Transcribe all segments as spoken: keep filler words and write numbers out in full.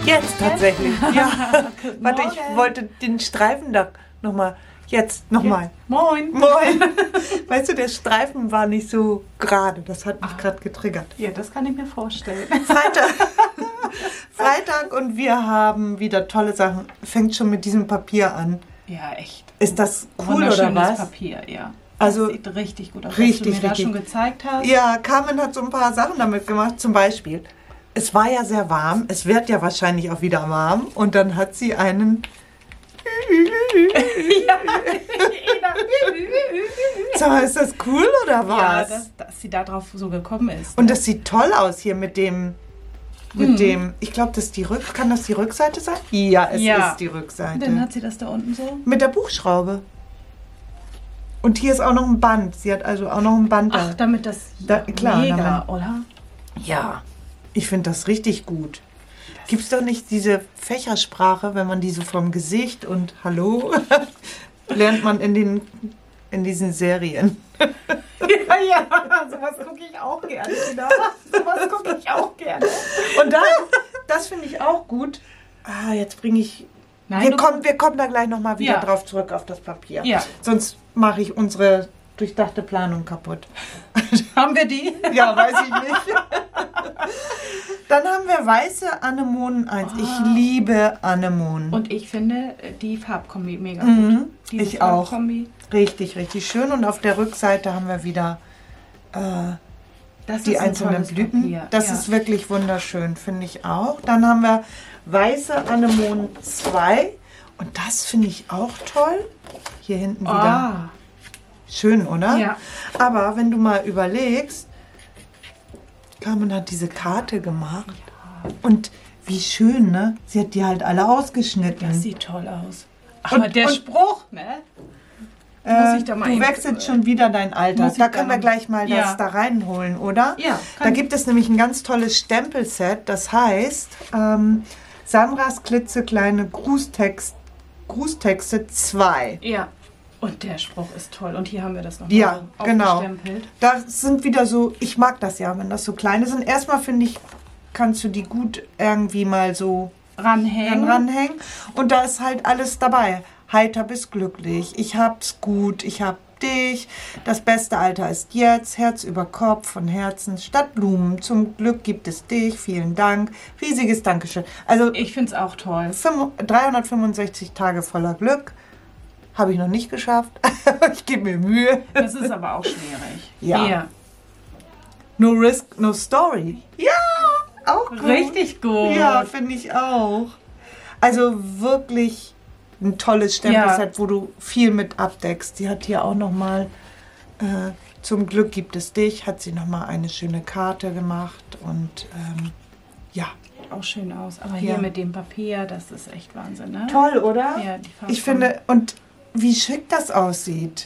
Jetzt tatsächlich. Ja. Warte, ich wollte den Streifen da nochmal. Jetzt nochmal. Moin. Moin. Weißt du, der Streifen war nicht so gerade. Das hat mich gerade getriggert. Ja, das kann ich mir vorstellen. Freitag. Freitag und wir haben wieder tolle Sachen. Fängt schon mit diesem Papier an. Ja, echt. Ist das cool oder was? Papier, ja. Also das sieht richtig gut aus, richtig, was du mir richtig. da schon gezeigt hast. Ja, Carmen hat so ein paar Sachen damit gemacht. Zum Beispiel, es war ja sehr warm. Es wird ja wahrscheinlich auch wieder warm. Und dann hat sie einen... Sag mal, ist das cool oder was? Ja, dass, dass sie da drauf so gekommen ist. Und ne? das sieht toll aus hier mit dem... Mit Hm. dem, ich glaube, das ist die Rück, kann das die Rückseite sein? Ja, es Ja. ist die Rückseite. Dann hat sie das da unten so. Mit der Buchschraube. Und hier ist auch noch ein Band. Sie hat also auch noch ein Band da. Ach, damit das Da- klar, mega, damit- oder? Ja, ich finde das richtig gut. Gibt es doch nicht diese Fächersprache, wenn man die so vom Gesicht und Hallo lernt man in, den, in diesen Serien. Ja, ja, sowas gucke ich auch gerne. Genau. Sowas gucke ich auch gerne. Und dann, das finde ich auch gut. Ah, jetzt bringe ich... Nein, wir, du- kommen, wir kommen da gleich nochmal wieder Ja. drauf zurück auf das Papier. Ja. Sonst mache ich unsere durchdachte Planung kaputt. Haben wir die? Ja, weiß ich nicht. Dann haben wir weiße Anemonen eins. Ich liebe Anemonen. Und ich finde die Farbkombi mega Mhm, gut. Diese ich auch. Farbkombi, Richtig, richtig schön. Und auf der Rückseite haben wir wieder äh, das die ist ein einzelnen tolles Blüten. Papier. Das ja. ist wirklich wunderschön, finde ich auch. Dann haben wir weiße Anemonen zwei. Und das finde ich auch toll. Hier hinten wieder. Ah, Schön, oder? Ja. Aber wenn du mal überlegst, Carmen hat diese Karte gemacht. Und wie schön, ne? Sie hat die halt alle ausgeschnitten. das sieht toll aus. Aber Und- der und- Spruch, ne? Äh, muss ich da mal du eben- wechselst schon wieder dein Alter. Muss ich Da da können wir noch- gleich mal Ja. das da reinholen, oder? Ja, Da kann- gibt es nämlich ein ganz tolles Stempelset. Das heißt, ähm, Sandras klitzekleine Grußtext, Grußtexte zwei. Ja. Und der Spruch ist toll. Und hier haben wir das noch Ja, mal genau. aufgestempelt. Das sind wieder so, ich mag das ja, wenn das so kleine sind. Erstmal finde ich, kannst du die gut irgendwie mal so Ranhängen. ranhängen. Und da ist halt alles dabei. Heiter bis glücklich. Ich hab's gut. Ich hab dich. Das beste Alter ist jetzt. Herz über Kopf von Herzen statt Blumen. Zum Glück gibt es dich. Vielen Dank. Riesiges Dankeschön. Also Ich finde es auch toll. fünf- dreihundertfünfundsechzig Tage voller Glück. Habe ich noch nicht geschafft. Ich gebe mir Mühe. Das ist aber auch schwierig. Ja. Hier. No risk, no story. Ja, auch gut. Richtig gut. Ja, finde ich auch. Also wirklich ein tolles Stempelset, wo du viel mit abdeckst. Die hat hier auch nochmal, äh, zum Glück gibt es dich, hat sie nochmal eine schöne Karte gemacht. Und ähm, ja, Auch schön aus. Aber hier Ja. mit dem Papier, das ist echt Wahnsinn, ne? toll, oder? Ja, die Farbe. Ich finde, und wie schick das aussieht.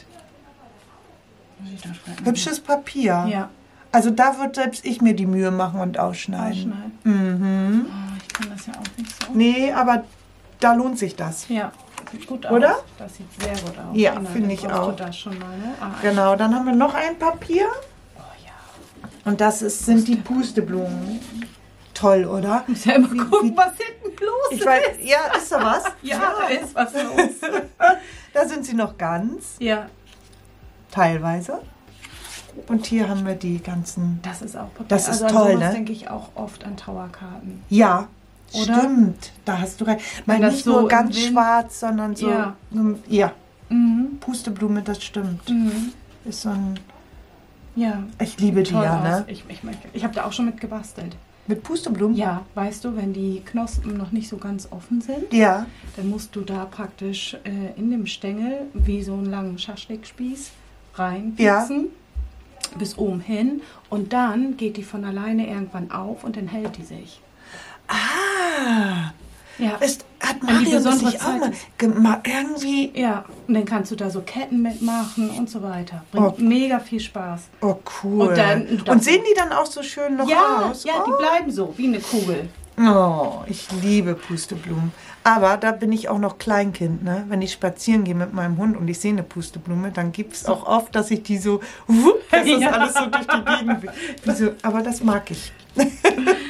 Hübsches Papier. Ja, Also da wird selbst ich mir die Mühe machen und ausschneiden. ausschneiden. Mhm. Oh, ich kann das ja auch nicht so. Nee, aber da lohnt sich das. Ja, sieht gut aus. Oder? Das sieht sehr gut aus. Ja, Genau, finde dann ich brauchst auch. Du das schon mal, ne? Ah, Genau, dann haben wir noch ein Papier. Oh ja. Und das ist, sind die Pusteblumen. Toll, oder? Muss ja immer Wie- gucken, wie- was hinten los Ich ist. weiß, ja, ist da was? Ja, da ist was los. Da sind sie noch ganz, Ja, teilweise. Und hier haben wir die ganzen. das ist auch Papier. Das ist also an toll, sowas ne? denke ich auch oft an Trauerkarten. Ja, Oder? stimmt. Da hast du recht. Mal Wenn das nicht so nur im ganz Wind- schwarz, sondern so. Ja. so ja, Mhm. Pusteblume, das stimmt. Mhm. Ist so ein. Ja. Ich liebe die Toll ja, aus. ne? Ich, ich, ich, ich habe da auch schon mit gebastelt. Mit Pusteblumen? Ja, weißt du, wenn die Knospen noch nicht so ganz offen sind, Ja. dann musst du da praktisch äh, in dem Stängel wie so einen langen Schaschlikspieß reinpieksen, bis oben hin. Und dann geht die von alleine irgendwann auf und dann hält die sich. Ah. Ja, Ist, hat Wenn die Mario das besondere nicht auch Zeit mal ist. gemacht? Irgendwie. ja. Und dann kannst du da so Ketten mitmachen und so weiter. Bringt Oh. mega viel Spaß. Oh, cool. Und dann- Und sehen die dann auch so schön noch Ja, aus? ja, die bleiben so, wie eine Kugel. Oh, ich liebe Pusteblumen. Aber da bin ich auch noch Kleinkind, ne? Wenn ich spazieren gehe mit meinem Hund und ich sehe eine Pusteblume, dann gibt es auch oft, dass ich die so, wupp, dass das Ja. alles so durch die Gegend will. Die so, aber das mag ich.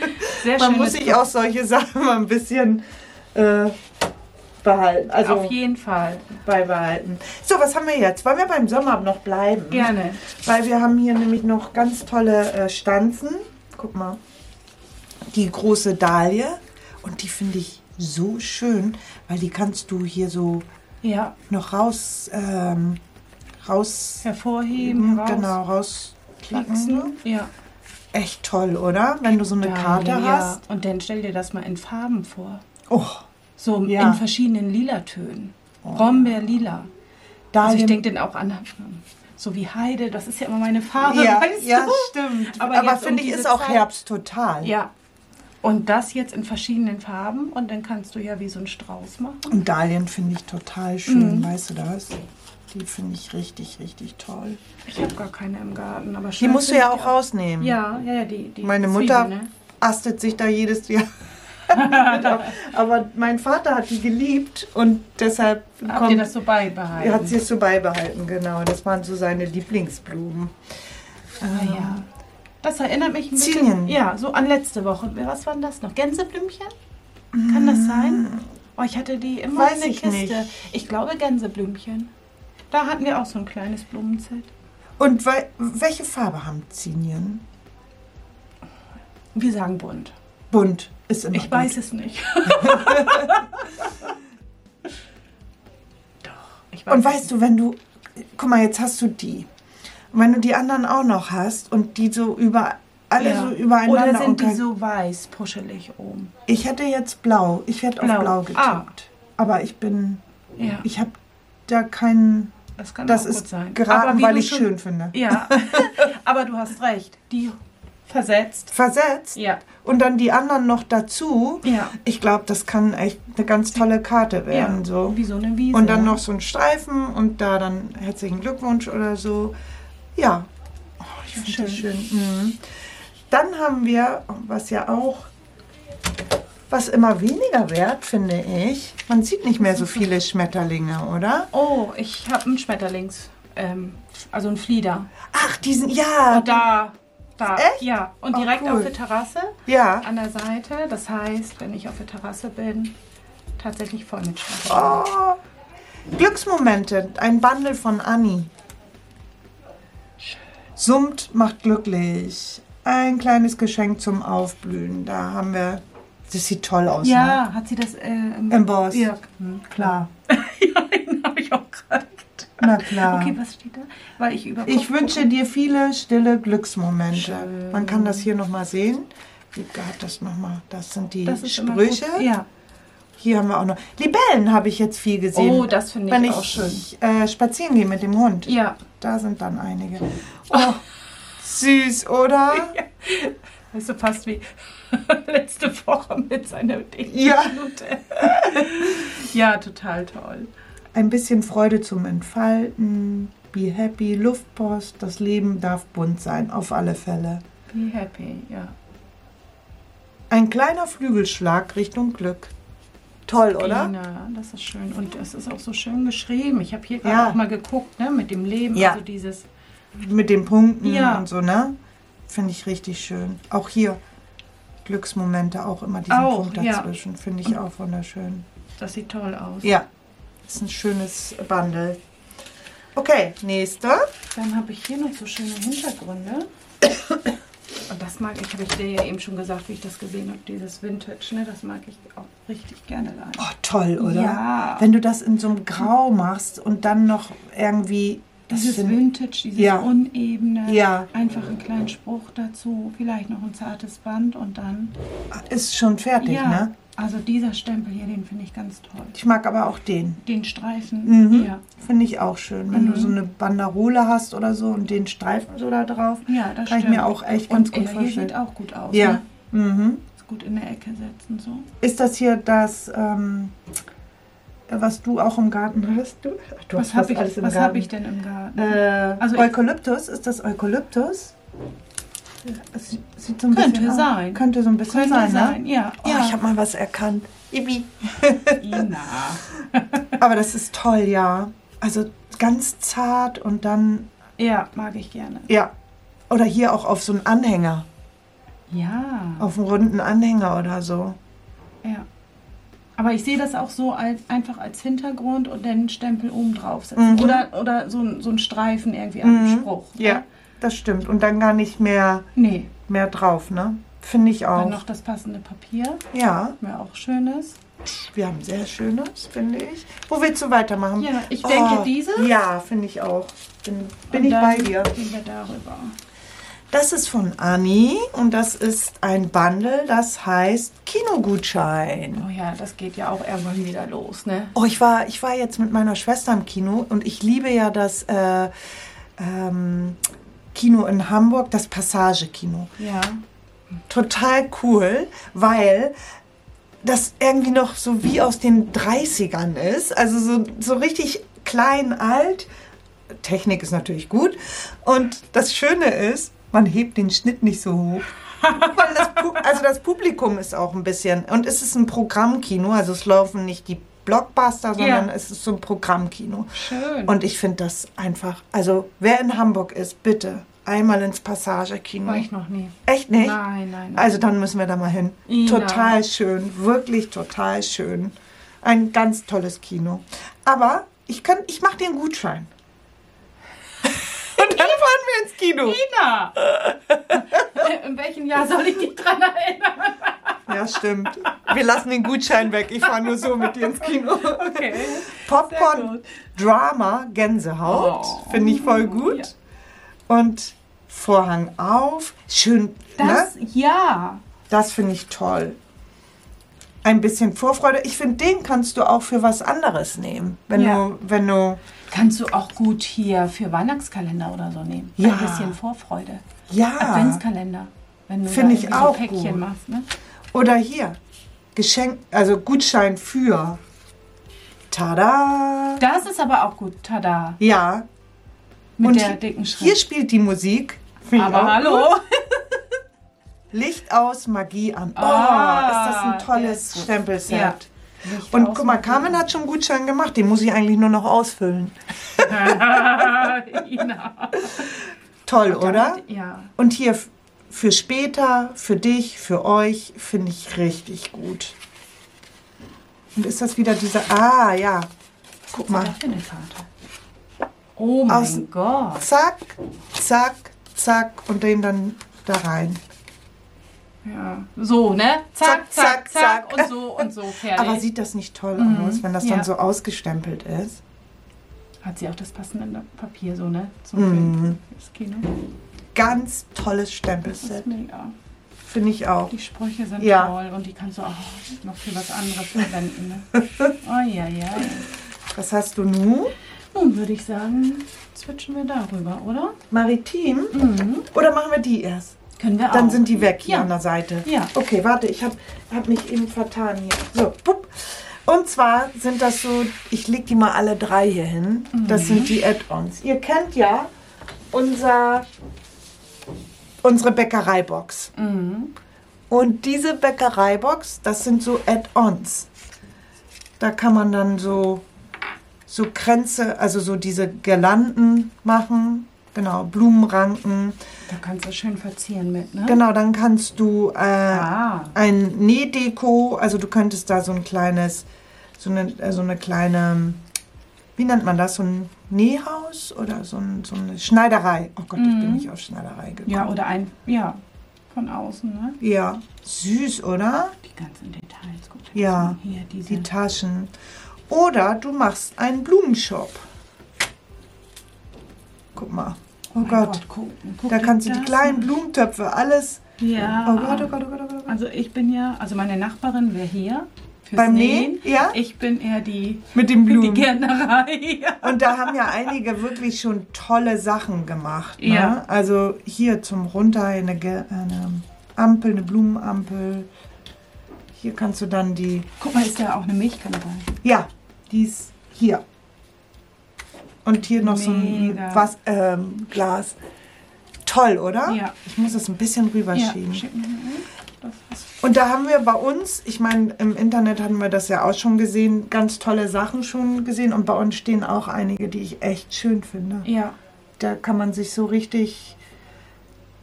Sehr Man schönes muss sich auch solche Sachen mal ein bisschen äh, behalten. Also auf jeden Fall beibehalten. So, was haben wir jetzt? Wollen wir beim Sommer noch bleiben? Gerne. Weil wir haben hier nämlich noch ganz tolle äh, Stanzen. Guck mal. Die große Dahlie. Und die finde ich so schön, weil die kannst du hier so ja. noch raus, ähm, raus hervorheben, raus, genau, rausklicken. Ja. Echt toll, oder? Wenn du so eine Karte ja. hast. Und dann stell dir das mal in Farben vor. Oh. So ja. in verschiedenen Lilatönen. Oh. Brombeer-Lila. Also ich denke dann auch an so wie Heide, das ist ja immer meine Farbe, ja, weißt du? Ja, stimmt. Aber, Aber finde um ich, ist auch Zeit, Herbst total. Ja. Und das jetzt in verschiedenen Farben und dann kannst du ja wie so einen Strauß machen. Und Dahlien finde ich total schön, mhm. weißt du das? Die finde ich richtig, richtig toll. Ich habe gar keine im Garten, aber die musst du ja auch auch rausnehmen. Ja, ja, ja, die, die Meine Mutter Zwiebel, ne? astet sich da jedes Jahr. Aber mein Vater hat die geliebt und deshalb Habt kommt, ihr das so beibehalten? Hat sie es so beibehalten, genau. Das waren so seine Lieblingsblumen. Ah ja. Das erinnert mich ein bisschen Zinien. Ja, so an letzte Woche. Was waren das noch? Gänseblümchen? Kann das sein? Oh, ich hatte die immer Weiß in der ich Kiste. Nicht. Ich glaube Gänseblümchen. Da hatten wir auch so ein kleines Blumenset. Und we welche Farbe haben Zinien? Wir sagen bunt. Bunt ist immer Ich bunt. weiß es nicht. Doch, ich weiß Und es weißt nicht. du, wenn du, guck mal, jetzt hast du die. Und wenn du die anderen auch noch hast und die so über alle ja. so übereinander. Oder sind die kann, so weiß, puschelig oben? Ich hätte jetzt blau. Ich hätte auf blau getippt. Ah. Aber ich bin, ja. ich habe da keinen. Das kann das auch ist gut sein. geraten, weil ich schon, schön finde. Ja, aber du hast recht. Die versetzt. Versetzt? Ja. Und dann die anderen noch dazu. Ja. Ich glaube, das kann echt eine ganz tolle Karte werden. Ja, so. wie so eine Wiese. Und dann noch so ein Streifen und da dann herzlichen Glückwunsch oder so. Ja. Oh, ich finde schön. das schön. Mhm. Dann haben wir, was ja auch, was immer weniger wert, finde ich. Man sieht nicht mehr so viele Schmetterlinge, oder? Oh, ich habe einen Schmetterlings, ähm, also einen Flieder. Ach, diesen, ja. Und da, da. Echt? Ja, und direkt oh, cool. auf der Terrasse. Ja. An der Seite. Das heißt, wenn ich auf der Terrasse bin, tatsächlich voll mit Schmetterlingen. Oh. Glücksmomente, ein Bundle von Anni. Summt macht glücklich. Ein kleines Geschenk zum Aufblühen. Da haben wir, das sieht toll aus. Ja, ne? hat sie das äh, im Embossed. Ja, hm, klar. ja, den habe ich auch gerade gedacht. Na klar. Okay, was steht da? Weil ich über Ich wünsche gucke. dir viele stille Glücksmomente. Schön. Man kann das hier nochmal sehen. Wie hat das nochmal? Das sind die Das ist Sprüche. Ja. Hier haben wir auch noch. Libellen habe ich jetzt viel gesehen. Oh, das finde ich Wenn auch ich, schön. Äh, spazieren gehe mit dem Hund. Ja. Da sind dann einige. Oh, süß, oder? Ja. Weißt du, fast wie letzte Woche mit seiner Ja. Minute. Ja, total toll. Ein bisschen Freude zum Entfalten. Be happy, Luftpost. Das Leben darf bunt sein, auf alle Fälle. Be happy, ja. Ein kleiner Flügelschlag Richtung Glück. Toll, oder? Gina, das ist schön. Und es ist auch so schön geschrieben. Ich habe hier gerade Ja. auch mal geguckt, ne, mit dem Leben. Ja. Also dieses. Mit den Punkten Ja. und so, ne? Finde ich richtig schön. Auch hier Glücksmomente, auch immer diesen Auch, Punkt ja. dazwischen. Finde ich auch wunderschön. Das sieht toll aus. Ja, ist ein schönes Bundle. Okay, nächste. Dann habe ich hier noch so schöne Hintergründe. Und das mag ich, habe ich dir ja eben schon gesagt, wie ich das gesehen habe, dieses Vintage, ne? Das mag ich auch richtig gerne leider. Oh, toll, oder? Ja. Wenn du das in so einem Grau machst und dann noch irgendwie... Das Dieses find- Vintage, dieses Ja. Unebene, Ja. einfach einen kleinen Spruch dazu, vielleicht noch ein zartes Band und dann... ist schon fertig, ja, ne? also dieser Stempel hier, den finde ich ganz toll. Ich mag aber auch den. Den Streifen, Mhm. ja. Finde ich auch schön. Wenn Mhm. du so eine Banderole hast oder so und den Streifen so da drauf, Ja, das kann ich stimmt. mir auch echt ganz Und gut er hier vorstellen. sieht auch gut aus, Ja. ne? Mhm. Ist gut in der Ecke setzen, so. Ist das hier das, ähm, was du auch im Garten hast? Du, du Was hast habe fast ich, alles im was Garten. hab ich denn im Garten? Äh, Also ich- Eukalyptus, ist das Eukalyptus? Es sieht sieht so ein Könnte bisschen sein. Aus. Könnte so ein bisschen Könnte sein, sein, ne? ja. Oh, ja. ich habe mal was erkannt. Ibi. Ina. Aber das ist toll, ja. Also ganz zart und dann, Ja, mag ich gerne. ja. Oder hier auch auf so einen Anhänger. Ja. Auf einem runden Anhänger oder so. Ja. Aber ich sehe das auch so als, einfach als Hintergrund und dann Stempel oben drauf setzen. Mhm. Oder, oder so, ein, so ein Streifen irgendwie am mhm. Spruch. Ja, ne? Das stimmt. Und dann gar nicht mehr, nee. mehr drauf, ne? Finde ich auch. Dann noch das passende Papier. Ja. Mir auch schönes. Wir haben sehr schönes, finde ich. Wo willst du weitermachen? Ja, ich denke oh, diese. Ja, finde ich auch. Bin, bin ich bei dir. Gehen wir darüber. Das ist von Anni und das ist ein Bundle, das heißt Kinogutschein. Oh ja, das geht ja auch irgendwann wieder los, ne? Oh, ich war, ich war jetzt mit meiner Schwester im Kino und ich liebe ja das äh, ähm, Kino in Hamburg, das Passage-Kino. Ja. Total cool, weil das irgendwie noch so wie aus den dreißigern ist. Also so, so richtig klein, alt. Technik ist natürlich gut. Und das Schöne ist, man hebt den Schnitt nicht so hoch. Weil das, also das Publikum ist auch ein bisschen, und es ist ein Programmkino, also es laufen nicht die Blockbuster, sondern ja. es ist so ein Programmkino. Schön. Und ich finde das einfach, also wer in Hamburg ist, bitte einmal ins Passage-Kino. War ich noch nie. Echt nicht? Nein, nein, nein. Also dann müssen wir da mal hin. Ja. Total schön, wirklich total schön. Ein ganz tolles Kino. Aber ich, kann, ich mache dir einen Gutschein. Und dann fahren wir ins Kino. Ina! In welchem Jahr soll ich dich dran erinnern? Ja, stimmt. Wir lassen den Gutschein weg. Ich fahre nur so mit dir ins Kino. Okay. Popcorn, Drama, Gänsehaut. Oh. Finde ich voll gut. Ja. Und Vorhang auf. Schön. Das, ne? Ja. Das finde ich toll. Ein bisschen Vorfreude. Ich finde, den kannst du auch für was anderes nehmen. Wenn ja. du, wenn du. Kannst du auch gut hier für Weihnachtskalender oder so nehmen. Ja. Ein bisschen Vorfreude. Ja. Adventskalender. Wenn du finde ich auch so Päckchen gut. machst, ne? Oder hier. Geschenk, also Gutschein für. Tada! Das ist aber auch gut. Tada. Ja. Mit und der hier, dicken Schrift. Hier spielt die Musik. Aber hallo. Licht aus, Magie an. Oh, ah, ist das ein tolles Stempelset. Ja. Und guck mal, Carmen hat schon einen Gutschein gemacht. Den muss ich eigentlich nur noch ausfüllen. Toll, dann, oder? Ja. Und hier für später, für dich, für euch, finde ich richtig gut. Und ist das wieder dieser... Ah, ja. Guck mal. Was ist das für eine Karte? Oh mein Aus, Gott. Zack, zack, zack und den dann da rein. Ja, so, ne? Zack, zack, zack, zack und so und so fertig. Aber sieht das nicht toll mhm. aus, wenn das ja. dann so ausgestempelt ist? Hat sie auch das passende Papier so, ne? Zum mhm. das Kino. Ganz tolles Stempelset. Das ist mega. Finde ich auch. Die Sprüche sind ja. toll und die kannst du auch noch für was anderes verwenden, ne? Oh ja, ja. Was hast du nun? Nun würde ich sagen, switchen wir darüber, oder? Maritim? Mhm. Oder machen wir die erst? Können wir auch. Dann sind die weg hier ja. an der Seite. Ja. Okay, warte, ich habe hab mich eben vertan hier. So, pup. Und zwar sind das so, ich lege die mal alle drei hier hin. Mhm. Das sind die Add-ons. Ihr kennt ja unser, unsere Bäckereibox. Mhm. Und diese Bäckereibox, das sind so Add-ons. Da kann man dann so, so Kränze, also so diese Girlanden machen. Genau, Blumenranken. Da kannst du schön verzieren mit, ne? Genau, dann kannst du äh, ah. ein Nähdeko, also du könntest da so ein kleines, so eine, so eine kleine, wie nennt man das, so ein Nähhaus oder so, ein, so eine Schneiderei. Oh Gott, mhm. ich bin nicht auf Schneiderei gekommen. Ja, oder ein, ja, von außen, ne? Ja, süß, oder? Die ganzen Details, guck dir ja, mal hier, diese. Die Taschen. Oder du machst einen Blumenshop. Guck mal. Oh, oh Gott, Gott guck, guck da kannst du die kleinen mal. Blumentöpfe, alles. Ja. Oh Gott, oh Gott, oh Gott, oh Gott. Also ich bin ja, also meine Nachbarin wäre hier fürs beim Nähen. Nähen. Ja? Ich bin eher die mit den Blumen. Die Gärtnerei. Ja. Und da haben ja einige wirklich schon tolle Sachen gemacht. Ne? Ja. Also hier zum Runter eine, eine Ampel, eine Blumenampel. Hier kannst du dann die... Guck mal, ist da auch eine Milchkanne bei? Ja, die ist hier. Und hier noch Mega. so ein was, ähm, Glas. Toll, oder? Ja. Ich muss das ein bisschen rüberschieben. Ja, und da haben wir bei uns, ich meine, im Internet hatten wir das ja auch schon gesehen, ganz tolle Sachen schon gesehen. Und bei uns stehen auch einige, die ich echt schön finde. Ja. Da kann man sich so richtig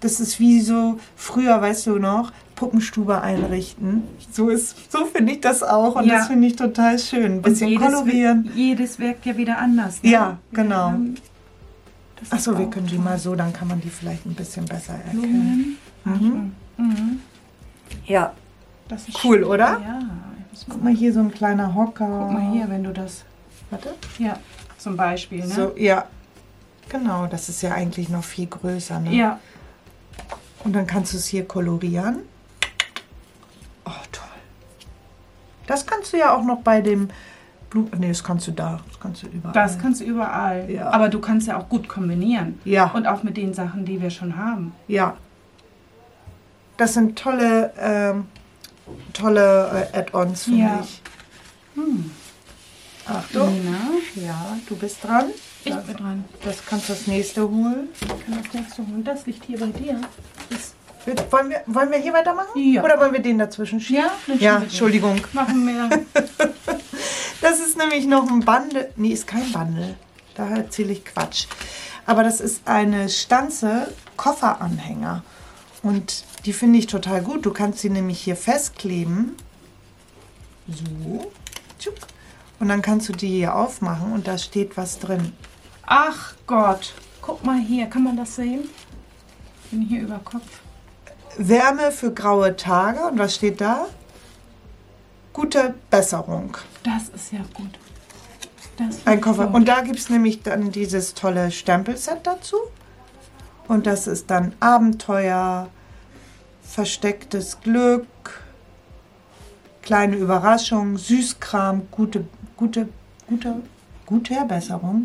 das ist wie so, früher, weißt du noch, Puppenstube einrichten. So ist, so finde ich das auch und ja. das finde ich total schön. Ein bisschen jedes, kolorieren. Jedes wirkt ja wieder anders. Ne? Ja, genau. Ja, Achso, wir können toll. die mal so, dann kann man die vielleicht ein bisschen besser erkennen. Mhm. Mhm. Ja, das ist cool, schön. oder? Ja. Guck mal hier, so ein kleiner Hocker. Guck mal hier, wenn du das... Warte. Ja, zum Beispiel, ne? So, ja. Genau, das ist ja eigentlich noch viel größer, ne? Ja. Und dann kannst du es hier kolorieren. Oh, toll. Das kannst du ja auch noch bei dem Blumen... Nee, das kannst du da. Das kannst du überall. Das kannst du überall. Ja. Aber du kannst ja auch gut kombinieren. Ja. Und auch mit den Sachen, die wir schon haben. Ja. Das sind tolle, ähm, tolle äh, Add-ons, finde ja. ich. Hm. Achtung. Nina. Ja, du bist dran. Ich bin dran. Das kannst du das nächste holen. Ich kann das nächste holen. Das liegt hier bei dir. Das wollen, wir, wollen wir hier weitermachen? Ja. Oder wollen wir den dazwischen schieben? Ja, ja, Entschuldigung. Machen wir. Das ist nämlich noch ein Bundle. Nee, ist kein Bundle. Da erzähle ich Quatsch. Aber das ist eine Stanze Kofferanhänger. Und die finde ich total gut. Du kannst sie nämlich hier festkleben. So. Und dann kannst du die hier aufmachen und da steht was drin. Ach Gott. Guck mal hier. Kann man das sehen? Ich bin hier über Kopf. Wärme für graue Tage. Und was steht da? Gute Besserung. Das ist ja gut. Das Ein Koffer. gut. Und da gibt es nämlich dann dieses tolle Stempelset dazu. Und das ist dann Abenteuer, verstecktes Glück, kleine Überraschung, Süßkram, gute, gute, gute, gute Besserung.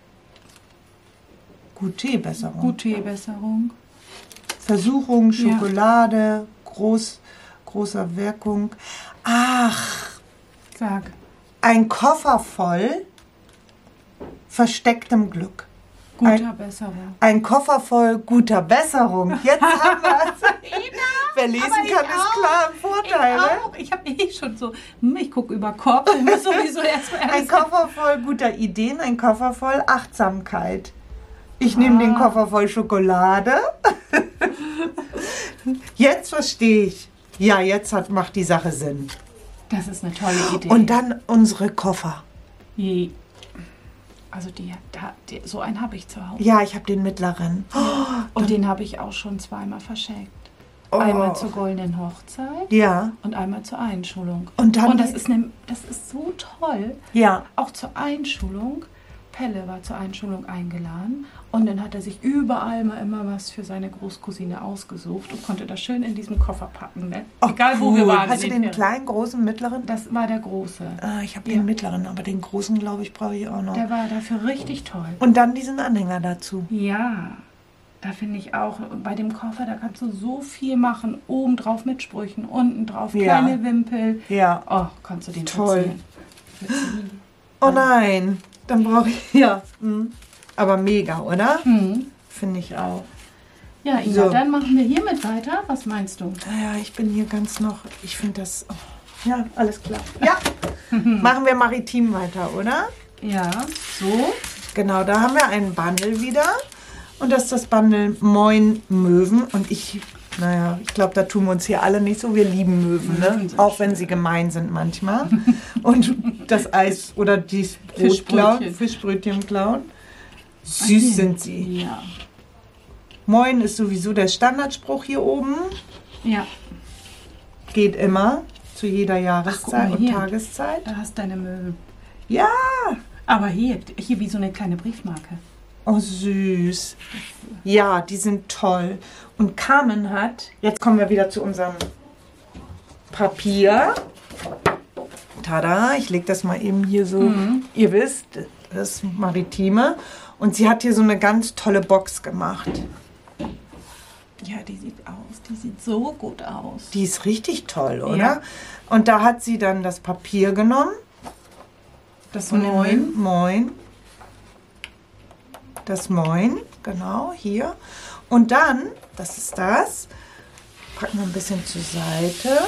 Gute Besserung. Gute Besserung. Versuchung, Schokolade, ja. groß, großer Wirkung. Ach, sag. Ein Koffer voll verstecktem Glück. Guter ein, Besserung. Ein Koffer voll guter Besserung. Jetzt haben wir es. Wer lesen kann, ist klar ein Vorteil. Ich, ne? auch. Ich habe eh schon so, ich gucke über Kopf. Ich muss sowieso erst mal ein Koffer voll guter Ideen, ein Koffer voll Achtsamkeit. Ich ah. nehme den Koffer voll Schokolade. Jetzt verstehe ich. Ja, jetzt hat, macht die Sache Sinn. Das ist eine tolle Idee. Und dann unsere Koffer. Je. Also die, da, die, so einen habe ich zu Hause. Ja, ich habe den mittleren. Oh, und den habe ich auch schon zweimal verschenkt. Oh. Einmal zur goldenen Hochzeit. Ja. Und einmal zur Einschulung. Und dann. Und das ist, ne, das ist so toll. Ja. Auch zur Einschulung. Pelle war zur Einschulung eingeladen. Und dann hat er sich überall mal immer was für seine Großcousine ausgesucht und konnte das schön in diesem Koffer packen. Ne? Oh, egal cool. wo wir waren. Hast du den, den kleinen, großen, mittleren? Das war der große. Ah, ich habe den ja. mittleren, aber den großen, glaube ich, brauche ich auch noch. Der war dafür richtig toll. Und dann diesen Anhänger dazu. Ja, da finde ich auch, bei dem Koffer, da kannst du so viel machen. Oben drauf mit Sprüchen, unten drauf ja. kleine Wimpel. Ja. Oh, kannst du den toll. Verziehen. Oh nein, dann brauche ich, ja. Hm. Aber mega, oder? Hm. Finde ich auch. Ja, Ina, so. Dann machen wir hiermit weiter. Was meinst du? Ja, ich bin hier ganz noch, ich finde das, oh. ja, alles klar. Ja, machen wir maritim weiter, oder? Ja, so. Genau, da haben wir einen Bundle wieder. Und das ist das Bundle Moin Möwen. Und ich, naja, ich glaube, da tun wir uns hier alle nicht so. Wir lieben Möwen, ne? Auch wenn sie gemein sind manchmal. Und das Eis oder die Brot klauen, Fischbrötchen klauen. Süß okay. sind sie. Ja. Moin ist sowieso der Standardspruch hier oben. Ja. Geht immer, zu jeder Jahreszeit Ach, und Tageszeit. Da hast du deine Möwen. Ja. Aber hier, hier wie so eine kleine Briefmarke. Oh, süß. Ja, die sind toll. Und Carmen hat, jetzt kommen wir wieder zu unserem Papier. Tada, ich lege das mal eben hier so. Mhm. Ihr wisst, das Maritime. Und sie hat hier so eine ganz tolle Box gemacht. Ja, die sieht aus. Die sieht so gut aus. Die ist richtig toll, oder? Ja. Und da hat sie dann das Papier genommen. Das Moin. Moin. Das Moin, genau, hier. Und dann, das ist das, packen wir ein bisschen zur Seite.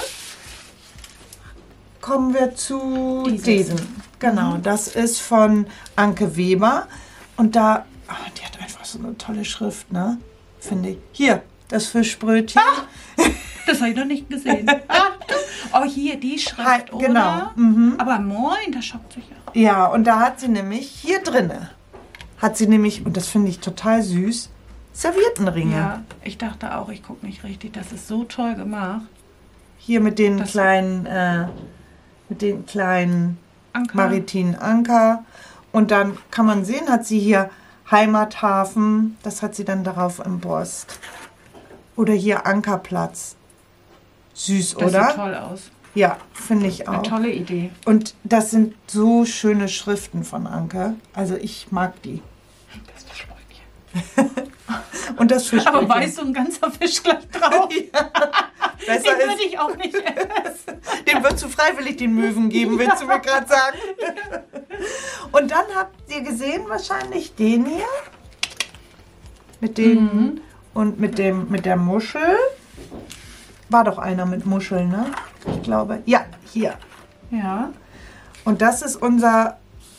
Kommen wir zu Dieses. diesem. Genau, mhm. das ist von Anke Weber. Und da, oh, die hat einfach so eine tolle Schrift, ne? Finde ich. Hier, das Fischbrötchen. Ah, das habe ich noch nicht gesehen. Oh, hier, die Schrift, Hi, oder? genau. Mhm. Aber moin, das schockt sich auch. Ja, und da hat sie nämlich, hier drinne, hat sie nämlich, und das finde ich total süß, Serviettenringe. Ja, ich dachte auch, ich gucke nicht richtig. Das ist so toll gemacht. Hier mit den Das- kleinen, äh, mit den kleinen Anker. maritinen Anker. Und dann kann man sehen, hat sie hier Heimathafen, das hat sie dann darauf embossed. Oder hier Ankerplatz. Süß, Das oder? sieht toll aus. Ja, finde ich Eine auch. tolle Idee. Und das sind so schöne Schriften von Anker. Also ich mag die. Das Fischbrötchen. Und das Fischbrötchen. Aber weißt du, ein ganzer Fisch gleich drauf. Ja, Den besser würde ist, ich auch nicht essen. den würdest du freiwillig den Möwen geben, willst du mir gerade sagen. Und dann habt ihr gesehen wahrscheinlich den hier. Mit dem Mhm. und mit dem mit der Muschel. War doch einer mit Muscheln, ne? Ich glaube. Ja, hier. Ja. Und das ist unser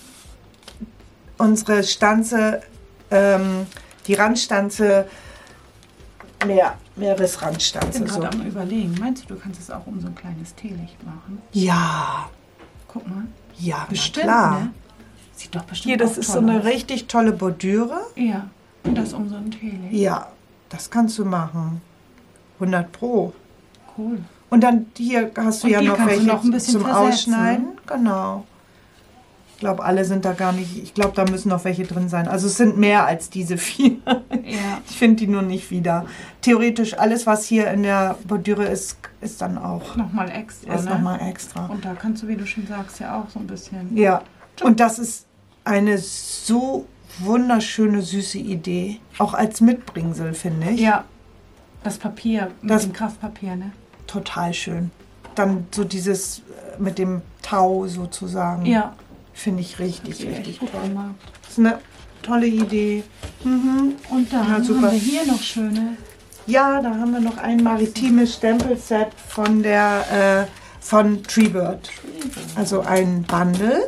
unsere Stanze, ähm, die Randstanze, Meer, Ich Meeresrandstanze. bin So. gerade am Überlegen. Meinst du, du kannst es auch um so ein kleines Teelicht machen? Ja, Guck mal. ja, Bestimmt, na klar. ne? Sieht doch bestimmt Hier, das auch ist so toll eine aus. richtig tolle Bordüre. Ja, und das um so ein Teelicht. Ja, das kannst du machen. hundert Pro. Cool. Und dann hier hast du Und ja die noch kannst du welche noch ein bisschen zum versetzen. Ausschneiden. Genau. Ich glaube, alle sind da gar nicht. Ich glaube, da müssen noch welche drin sein. Also es sind mehr als diese vier. Ja. Ich finde die nur nicht wieder. Theoretisch alles, was hier in der Bordüre ist, ist dann auch Nochmal extra, ist ne? noch mal extra. Und da kannst du, wie du schon sagst, ja auch so ein bisschen. Ja. Und das ist eine so wunderschöne, süße Idee. Auch als Mitbringsel, finde ich. Ja. Das Papier, mit Das- dem Kraftpapier, ne? Total schön. Dann so dieses äh, mit dem Tau sozusagen. Ja. Finde ich richtig, richtig gut toll. gemacht. Das ist eine tolle Idee. Mhm. Und dann Ja, super. haben wir hier noch schöne. Ja, da haben wir noch ein maritimes Stempelset von der äh, von Treebird. Also ein Bundle.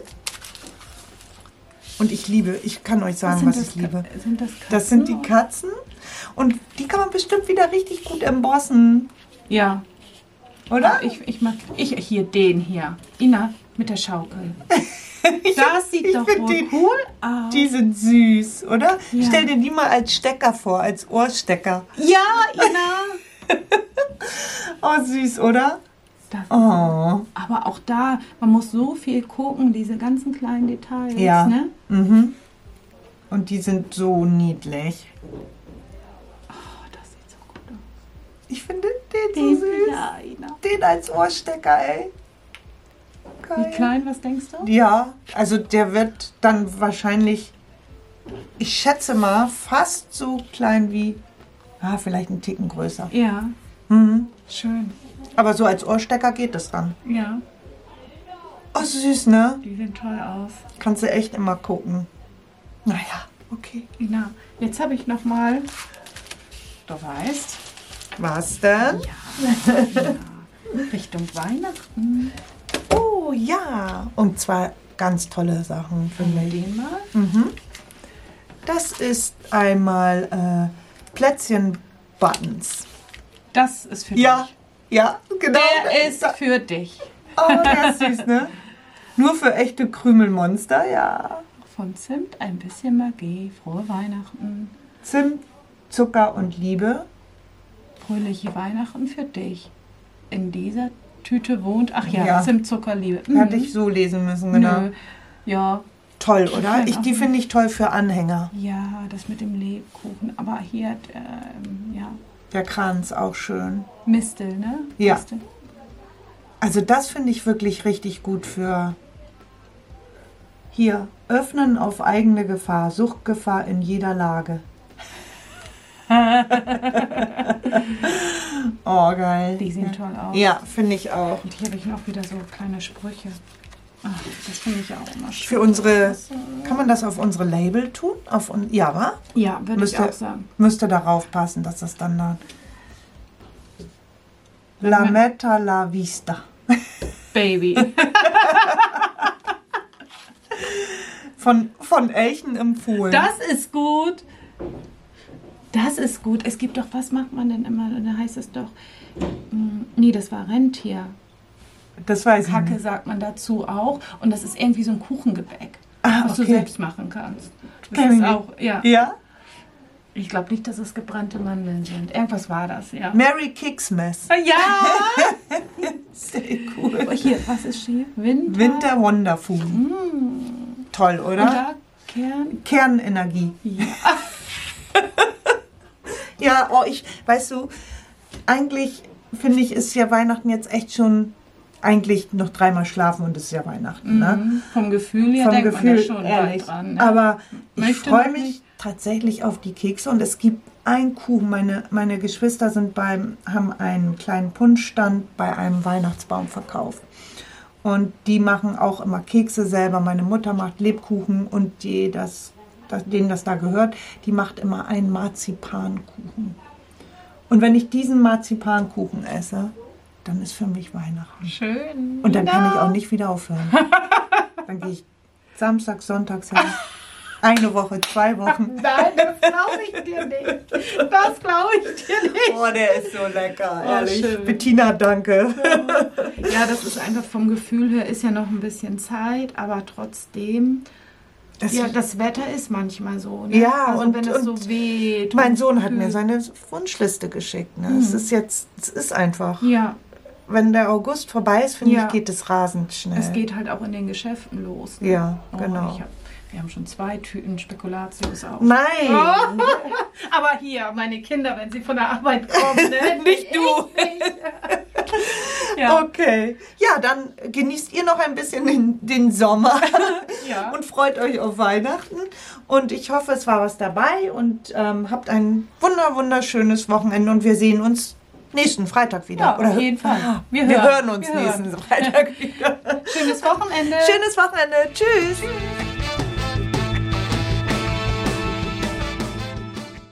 Und ich liebe, ich kann euch sagen, was, sind ich das liebe. Ka- Sind das Katzen? Das sind die Katzen. Und die kann man bestimmt wieder richtig gut embossen. Ja. Oder? Ah, Ich, ich mag. Ich hier, den hier. Ina, mit der Schaukel. Das sieht ich doch find wohl die- cool aus. Die sind süß, oder? Ja. Stell dir die mal als Stecker vor, als Ohrstecker. Ja, Ina. Oh, süß, oder? Das Oh. Aber auch da, man muss so viel gucken, diese ganzen kleinen Details. Ja. Ne? Mhm. Und die sind so niedlich. Oh, das sieht so gut aus. Ich finde den, Den, so süß. ja, Ina. Den als Ohrstecker, ey. Geil. Wie klein, was denkst du? Ja, also der wird dann wahrscheinlich, ich schätze mal, fast so klein wie, ah, vielleicht einen Ticken größer. Ja, Mhm. schön. Aber so als Ohrstecker geht das dann. Ja, Oh, süß, ne? die sehen toll aus. Kannst du echt immer gucken. Naja, okay. Ina, jetzt habe ich noch mal, du weißt, Was denn? ja, Richtung Weihnachten. Oh ja. Und zwar ganz tolle Sachen, finde Nehmen wir ich. den mal. Mhm. Das ist einmal äh, Plätzchen-Buttons. Das ist für Ja, dich. ja, genau. Der ist für dich. Oh, der ist süß, ne? Nur für echte Krümelmonster, ja. Von Zimt ein bisschen Magie. Frohe Weihnachten. Zimt, Zucker und Liebe. Fröhliche Weihnachten für dich. In dieser Tüte wohnt, ach ja, Ja. Zimt, Zucker, Liebe. Hätte ich so lesen müssen, genau. Nö. Ja, Toll, oder? kann Ich, auch die finde ich toll für Anhänger. ja, das mit dem Lebkuchen. Aber hier, ähm, ja, Der Kranz auch schön. Mistel, ne? Ja. Mistel. Also das finde ich wirklich richtig gut für hier. Öffnen auf eigene Gefahr. Suchtgefahr in jeder Lage. Oh, geil. Die sehen toll aus. Ja, finde ich auch. Und hier habe ich noch wieder so kleine Sprüche. Ach, das finde ich auch immer schön. Für unsere, kann man das auf unsere Label tun? Auf, un- ja, wa? Ja, würde ich Müsste, auch sagen. müsste darauf passen, dass das dann da... La Meta La Vista. Baby. Von, von Elchen empfohlen. Das ist gut. Das ist gut. Es gibt doch, was macht man denn immer? Da heißt es doch, mh, nee, das war Rentier. Das weiß ich Kacke nicht. sagt man dazu auch. Und das ist irgendwie so ein Kuchengebäck, Ah, was okay. du selbst machen kannst. Das Kenn ist ich auch, ja. Ja? Ich glaube nicht, dass es gebrannte Mandeln sind. Irgendwas war das, ja. Mary Kicksmess. Ja! Sehr cool. Oh, hier, was ist hier? Winter. Winter Wonderfood. Mm. Toll, Und oder? da Kern. Kernenergie. Ja. Ja, oh, ich, weißt du, eigentlich finde ich, ist ja Weihnachten jetzt echt schon, eigentlich noch dreimal schlafen und es ist ja Weihnachten, ne? Mhm. Vom Gefühl her Vom denkt Gefühl, man da schon ehrlich. bald dran. Ne? Aber ich Möchte freue noch mich nicht. tatsächlich auf die Kekse und es gibt einen Kuchen. Meine, meine Geschwister sind beim, haben einen kleinen Punschstand bei einem Weihnachtsbaum verkauft. Und die machen auch immer Kekse selber. Meine Mutter macht Lebkuchen und die, das, das, denen das da gehört, die macht immer einen Marzipankuchen. Und wenn ich diesen Marzipankuchen esse, dann ist für mich Weihnachten. Schön. Und dann ja. kann ich auch nicht wieder aufhören. Dann gehe ich samstags, sonntags hin. Eine Woche, zwei Wochen. Nein, das glaube ich dir nicht. Das glaube ich dir nicht. Oh, der ist so lecker, Oh, ehrlich. schön. Bettina, danke. Ja, das ist einfach vom Gefühl her, ist ja noch ein bisschen Zeit, aber trotzdem, Das ja, das Wetter ist manchmal so. Ne? Ja, also und- wenn es und so weht. Mein und Sohn hat kühl. mir seine Wunschliste geschickt. Ne? Es ist jetzt, es ist einfach. Ja, Wenn der August vorbei ist, finde Ja. ich, geht es rasend schnell. es geht halt auch in den Geschäften los. Ne? Ja, Oh, genau. ich hab, wir haben schon zwei Tüten Spekulatius auf. Nein! Oh. Aber hier, meine Kinder, wenn sie von der Arbeit kommen, ne? Nicht du. Ich nicht. Ja. Okay. Ja, dann genießt ihr noch ein bisschen den, den Sommer Ja. und freut euch auf Weihnachten. Und ich hoffe, es war was dabei und ähm, habt ein wunder, wunderschönes Wochenende und wir sehen uns nächsten Freitag wieder. Ja, auf jeden Fall. Wir, Wir hören, hören. uns Wir nächsten hören. Freitag wieder. Schönes Wochenende. Schönes Wochenende. Tschüss.